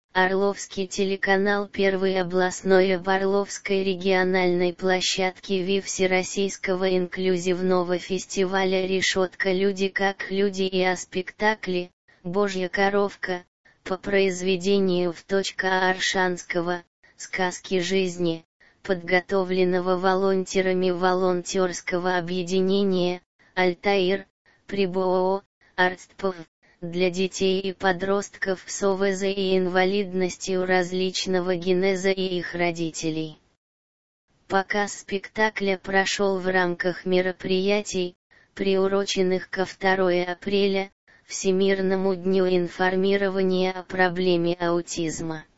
Орловский телеканал первый областной об Орловской региональной площадке ВИ Всероссийского инклюзивного фестиваля «Решетка. Люди как люди» и о спектакле «Божья коровка» по произведению Аршанского «Сказки жизни», подготовленного волонтерами волонтерского объединения «Альтаир» при БОО «Артспов» для детей и подростков с ОВЗ и инвалидностью различного генеза и их родителей. Показ спектакля прошел в рамках мероприятий, приуроченных ко 2 апреля, Всемирному дню информирования о проблеме аутизма.